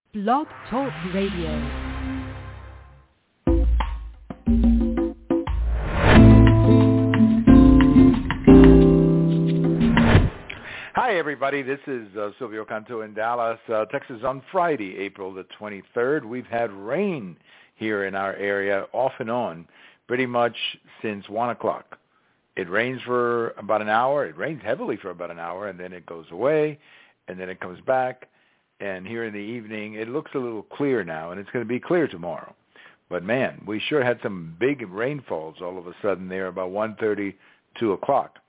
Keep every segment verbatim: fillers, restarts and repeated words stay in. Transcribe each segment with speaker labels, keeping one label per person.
Speaker 1: Blog Talk Radio.
Speaker 2: Hi, everybody. This is uh, Silvio Canto in Dallas, uh, Texas. On Friday, April the twenty-third, we've had rain here in our area off and on pretty much since one o'clock. It rains for about an hour. It rains heavily for about an hour, and then it goes away, and then it comes back. And here in the evening, it looks a little clear now, and it's going to be clear tomorrow. But, man, we sure had some big rainfalls all of a sudden there about one thirty, two o'clock.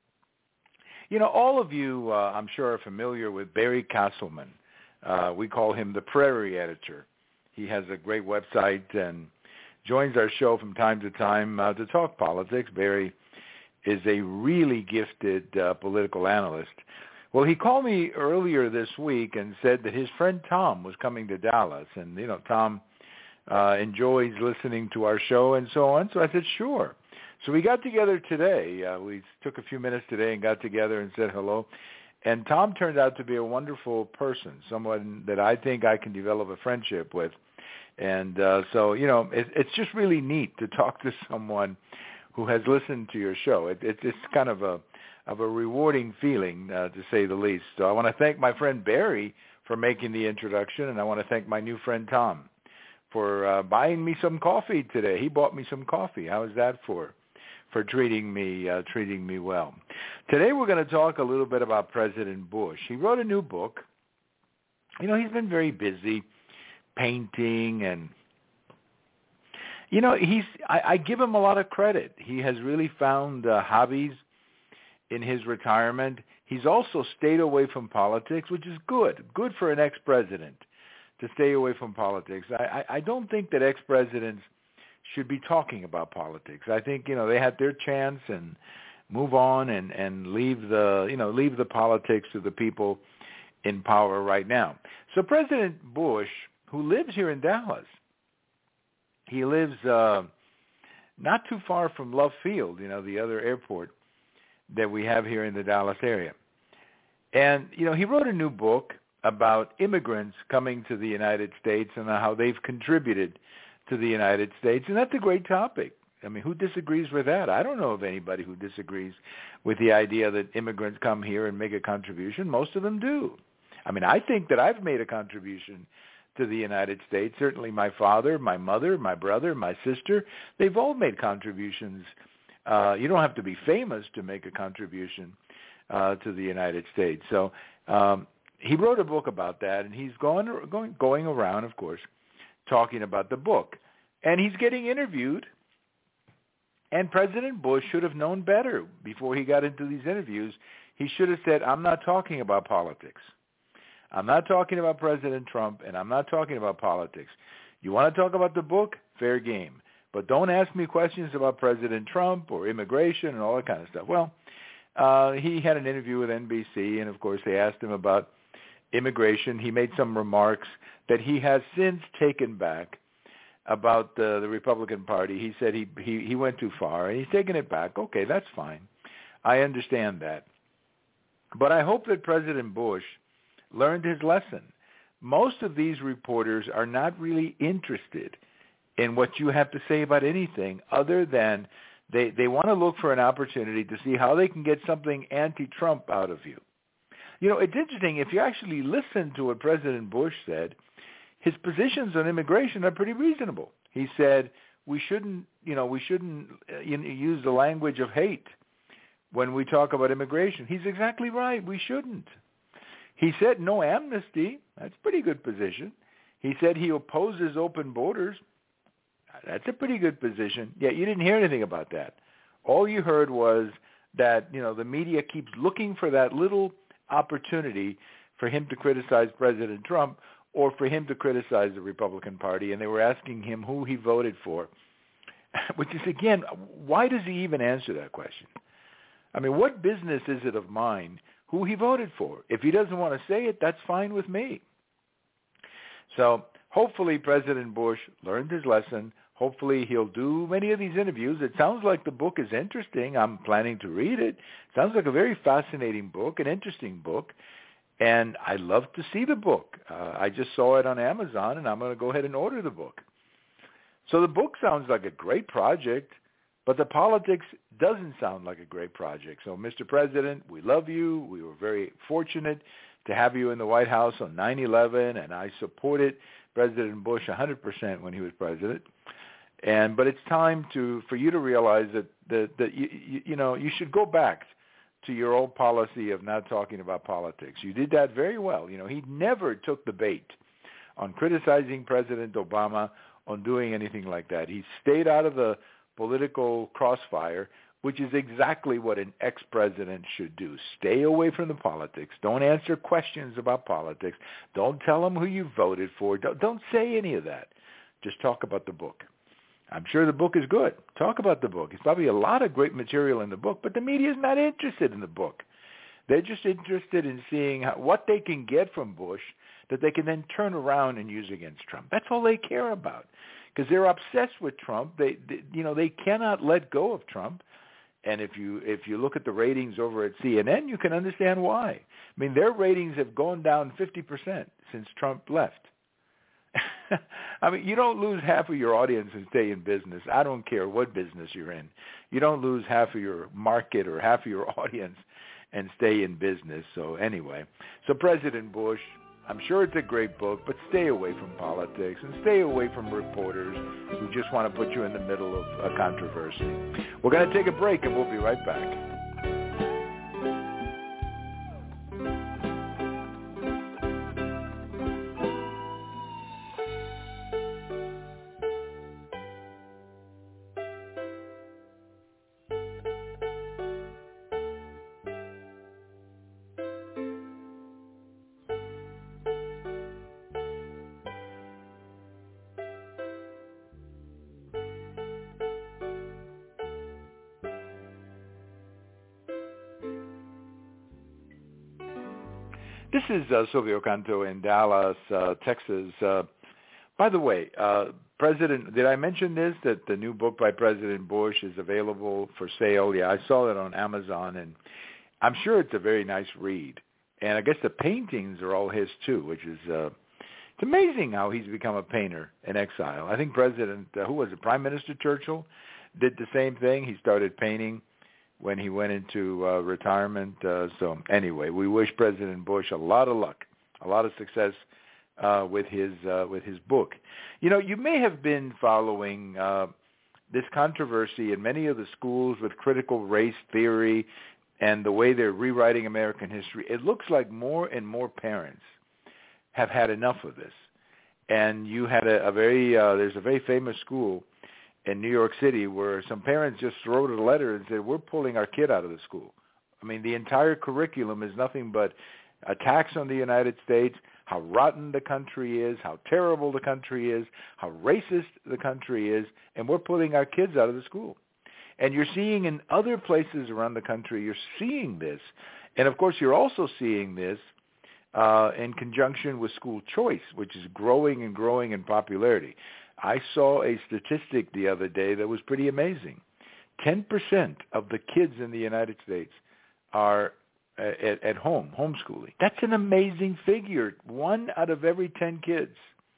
Speaker 2: You know, all of you, uh, I'm sure, are familiar with Barry Castleman. Uh, we call him the Prairie Editor. He has a great website and joins our show from time to time uh, to talk politics. Barry is a really gifted uh, political analyst. Well, he called me earlier this week and said that his friend Tom was coming to Dallas. And, you know, Tom uh, enjoys listening to our show and so on. So I said, sure. So we got together today. Uh, we took a few minutes today and got together and said hello. And Tom turned out to be a wonderful person, someone that I think I can develop a friendship with. And uh, so, you know, it, it's just really neat to talk to someone who has listened to your show. It, it, it's kind of a of a rewarding feeling, uh, to say the least. So I want to thank my friend Barry for making the introduction, and I want to thank my new friend Tom for uh, buying me some coffee today. He bought me some coffee. How is that for? for treating me uh, treating me well. Today we're going to talk a little bit about President Bush. He wrote a new book. You know, he's been very busy painting and, you know, he's I, I give him a lot of credit. He has really found uh, hobbies in his retirement. He's also stayed away from politics, which is good. Good for an ex-president to stay away from politics. I, I, I don't think that ex-presidents should be talking about politics. I think, you know, they had their chance and move on and, and leave the, you know, leave the politics to the people in power right now. So President Bush, who lives here in Dallas, he lives uh, not too far from Love Field, you know, the other airport that we have here in the Dallas area. And, you know, he wrote a new book about immigrants coming to the United States and how they've contributed to the United States, and that's a great topic. I mean, who disagrees with that? I don't know of anybody who disagrees with the idea that immigrants come here and make a contribution. Most of them do. I mean, I think that I've made a contribution to the United States. Certainly my father, my mother, my brother, my sister, they've all made contributions. Uh, you don't have to be famous to make a contribution uh, to the United States. So um, he wrote a book about that, and he's going, going, going around, of course, talking about the book. And he's getting interviewed, and President Bush should have known better before he got into these interviews. He should have said, I'm not talking about politics. I'm not talking about President Trump, and I'm not talking about politics. You want to talk about the book? Fair game. But don't ask me questions about President Trump or immigration and all that kind of stuff. Well, uh, he had an interview with N B C, and, of course, they asked him about immigration. He made some remarks that he has since taken back about uh, the Republican Party. He said he, he he went too far, and he's taken it back. Okay, that's fine. I understand that. But I hope that President Bush learned his lesson. Most of these reporters are not really interested in what you have to say about anything other than they, they want to look for an opportunity to see how they can get something anti-Trump out of you. You know, it's interesting, if you actually listen to what President Bush said, his positions on immigration are pretty reasonable. He said we shouldn't, you know, we shouldn't uh, use the language of hate when we talk about immigration. He's exactly right. We shouldn't. He said no amnesty. That's a pretty good position. He said he opposes open borders. That's a pretty good position. Yet you didn't hear anything about that. All you heard was that, you know, the media keeps looking for that little opportunity for him to criticize President Trump or for him to criticize the Republican Party, and they were asking him who he voted for, which is, again, why does he even answer that question? I mean, what business is it of mine who he voted for? If he doesn't want to say it, that's fine with me. So hopefully President Bush learned his lesson. Hopefully he'll do many of these interviews. It sounds like the book is interesting. I'm planning to read it. Sounds like a very fascinating book, an interesting book. And I love to see the book. Uh, I just saw it on Amazon, and I'm going to go ahead and order the book. So the book sounds like a great project, but the politics doesn't sound like a great project. So, Mister President, we love you. We were very fortunate to have you in the White House on nine eleven, and I supported President Bush one hundred percent when he was president. And but it's time to for you to realize that that, that you, you you know you should go back to your old policy of not talking about politics. You did that very well. You know, he never took the bait on criticizing President Obama on doing anything like that. He stayed out of the political crossfire, which is exactly what an ex-president should do. Stay away from the politics. Don't answer questions about politics. Don't tell them who you voted for. Don't, don't say any of that. Just talk about the book. I'm sure the book is good. Talk about the book. There's probably a lot of great material in the book, but the media is not interested in the book. They're just interested in seeing how, what they can get from Bush that they can then turn around and use against Trump. That's all they care about, because they're obsessed with Trump. They, they, you know, they cannot let go of Trump. And if you if you look at the ratings over at C N N, you can understand why. I mean, their ratings have gone down fifty percent since Trump left. I mean, you don't lose half of your audience and stay in business. I don't care what business you're in. You don't lose half of your market or half of your audience and stay in business. So anyway, so President Bush, I'm sure it's a great book, but stay away from politics and stay away from reporters who just want to put you in the middle of a controversy. We're going to take a break, and we'll be right back. This is uh, Silvio Canto in Dallas, uh, Texas. Uh, by the way, uh, President, did I mention this, that the new book by President Bush is available for sale? Yeah, I saw it on Amazon, and I'm sure it's a very nice read. And I guess the paintings are all his, too, which is uh, it's amazing how he's become a painter in exile. I think President, uh, who was it, Prime Minister Churchill, did the same thing. He started painting when he went into uh, retirement. Uh, so anyway, we wish President Bush a lot of luck, a lot of success uh, with his uh, with his book. You know, you may have been following uh, this controversy in many of the schools with critical race theory and the way they're rewriting American history. It looks like more and more parents have had enough of this. And you had a, a very uh, there's a very famous school in New York City where some parents just wrote a letter and said, we're pulling our kid out of the school. I mean, the entire curriculum is nothing but attacks on the United States, how rotten the country is, how terrible the country is, how racist the country is, and we're pulling our kids out of the school. And you're seeing in other places around the country, you're seeing this. And, of course, you're also seeing this uh, in conjunction with school choice, which is growing and growing in popularity. I saw a statistic the other day that was pretty amazing. ten percent of the kids in the United States are at, at home, homeschooling. That's an amazing figure. One out of every ten kids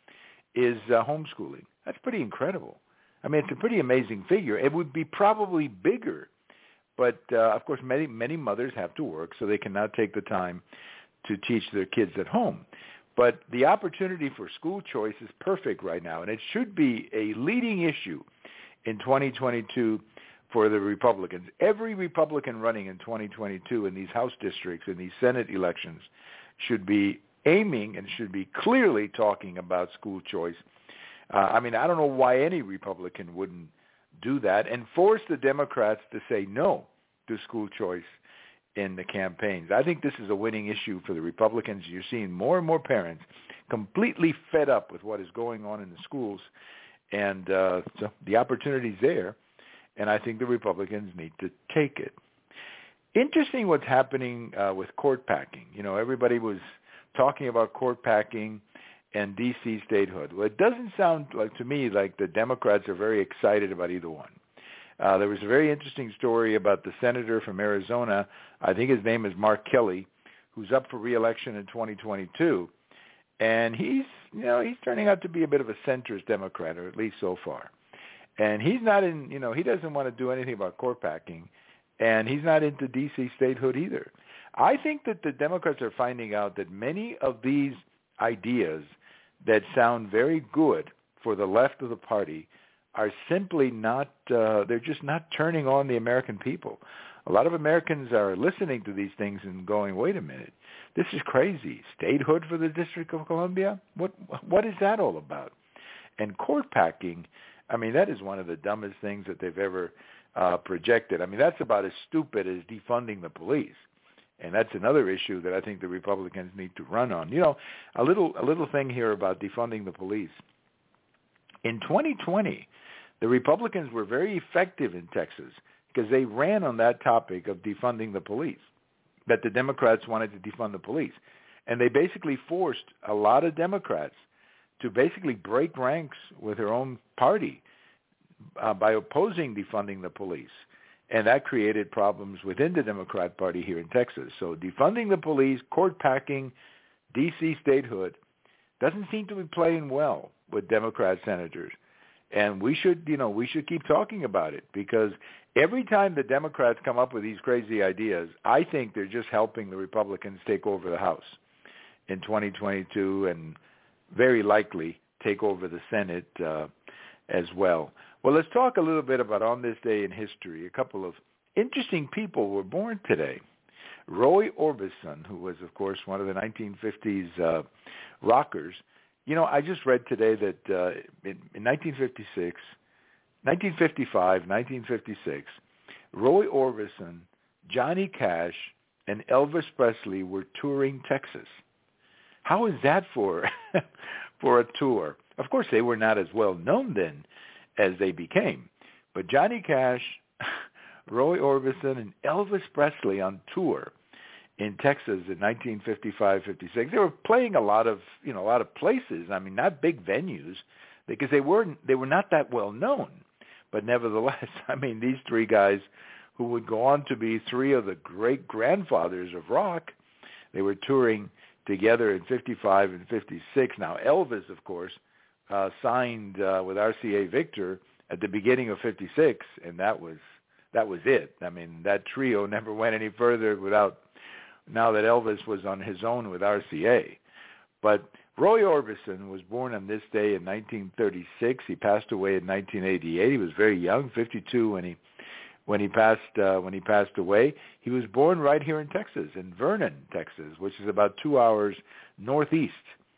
Speaker 2: is uh, homeschooling. That's pretty incredible. I mean, it's a pretty amazing figure. It would be probably bigger, but uh, of course, many many mothers have to work, so they cannot take the time to teach their kids at home. But the opportunity for school choice is perfect right now, and it should be a leading issue in twenty twenty-two for the Republicans. Every Republican running in twenty twenty-two in these House districts, in these Senate elections, should be aiming and should be clearly talking about school choice. Uh, I mean, I don't know why any Republican wouldn't do that and force the Democrats to say no to school choice in the campaigns. I think this is a winning issue for the Republicans. You're seeing more and more parents completely fed up with what is going on in the schools, and uh, so the opportunity's there, and I think the Republicans need to take it. Interesting what's happening uh, with court packing. You know, everybody was talking about court packing and D C statehood. Well, it doesn't sound like to me like the Democrats are very excited about either one. Uh, there was a very interesting story about the senator from Arizona, I think his name is Mark Kelly, who's up for re-election in twenty twenty-two, and he's, you know, he's turning out to be a bit of a centrist Democrat, or at least so far. And he's not in, you know, he doesn't want to do anything about court packing, and he's not into D C statehood either. I think that the Democrats are finding out that many of these ideas that sound very good for the left of the party are simply not, uh, they're just not turning on the American people. A lot of Americans are listening to these things and going, wait a minute, this is crazy. Statehood for the District of Columbia? What What is that all about? And court packing, I mean, that is one of the dumbest things that they've ever uh, projected. I mean, that's about as stupid as defunding the police. And that's another issue that I think the Republicans need to run on. You know, a little a little thing here about defunding the police. In twenty twenty, the Republicans were very effective in Texas because they ran on that topic of defunding the police, that the Democrats wanted to defund the police. And they basically forced a lot of Democrats to basically break ranks with their own party uh, by opposing defunding the police. And that created problems within the Democrat Party here in Texas. So defunding the police, court packing, D C statehood doesn't seem to be playing well with Democrat senators. And we should, you know, we should keep talking about it, because every time the Democrats come up with these crazy ideas, I think they're just helping the Republicans take over the House in twenty twenty-two and very likely take over the Senate uh, as well. Well, let's talk a little bit about on this day in history. A couple of interesting people were born today. Roy Orbison, who was, of course, one of the nineteen fifties uh, rockers. You know, I just read today that uh, in, in nineteen fifty-six, nineteen fifty-five, nineteen fifty-six, Roy Orbison, Johnny Cash, and Elvis Presley were touring Texas. How is that for for a tour? Of course, they were not as well known then as they became. But Johnny Cash, Roy Orbison, and Elvis Presley on tour in Texas in nineteen fifty-five, fifty-six. They were playing a lot of, you know, a lot of places. I mean, not big venues, because they weren't they were not that well known. But nevertheless, I mean, these three guys who would go on to be three of the great grandfathers of rock, they were touring together in fifty-five and fifty-six. Now, Elvis, of course, uh, signed uh, with R C A Victor at the beginning of fifty-six, and that was that was it. I mean, that trio never went any further without, now that Elvis was on his own with R C A. But Roy Orbison was born on this day in nineteen thirty-six. He passed away in nineteen eighty-eight. He was very young, fifty-two when he when he passed uh, when he passed away. He was born right here in Texas, in Vernon, Texas, which is about two hours northeast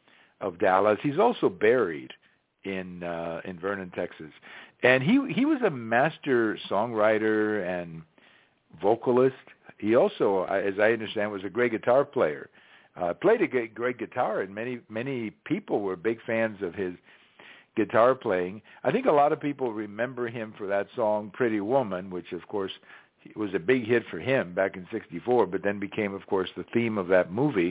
Speaker 2: of Dallas. He's also buried in uh, in Vernon, Texas, and he he was a master songwriter and vocalist. He also, as I understand, was a great guitar player. Uh, played a great, great guitar, and many many people were big fans of his guitar playing. I think a lot of people remember him for that song "Pretty Woman," which, of course, was a big hit for him back in sixty-four, but then became, of course, the theme of that movie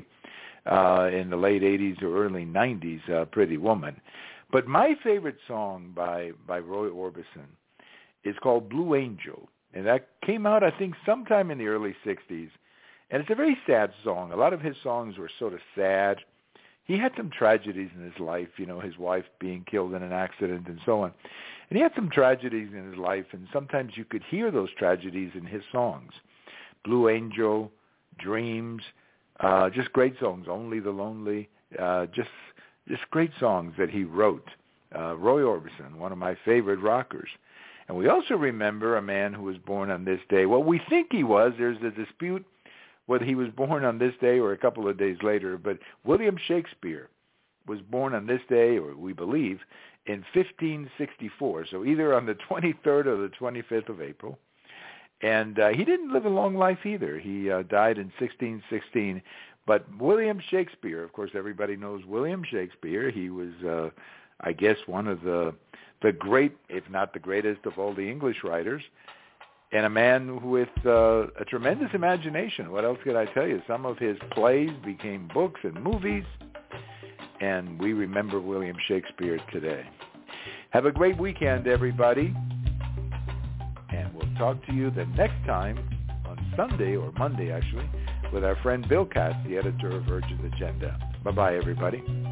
Speaker 2: uh, in the late eighties or early nineties, uh, "Pretty Woman." But my favorite song by, by Roy Orbison is called "Blue Angel," and that came out, I think, sometime in the early sixties. And it's a very sad song. A lot of his songs were sort of sad. He had some tragedies in his life, you know, his wife being killed in an accident and so on. And he had some tragedies in his life, and sometimes you could hear those tragedies in his songs. Blue Angel, Dreams, uh, just great songs. Only the Lonely, uh, just just great songs that he wrote. Uh, Roy Orbison, one of my favorite rockers. And we also remember a man who was born on this day. Well, we think he was. There's a dispute whether he was born on this day or a couple of days later, but William Shakespeare was born on this day, or we believe, in fifteen sixty-four, so either on the twenty-third or the twenty-fifth of April. And uh, he didn't live a long life either. He uh, died in sixteen sixteen. But William Shakespeare, of course, everybody knows William Shakespeare. He was, uh, I guess, one of the the great, if not the greatest, of all the English writers. And a man with uh, a tremendous imagination. What else could I tell you? Some of his plays became books and movies, and we remember William Shakespeare today. Have a great weekend, everybody, and we'll talk to you the next time on Sunday, or Monday, actually, with our friend Bill Katz, the editor of Urgent Agenda. Bye-bye, everybody.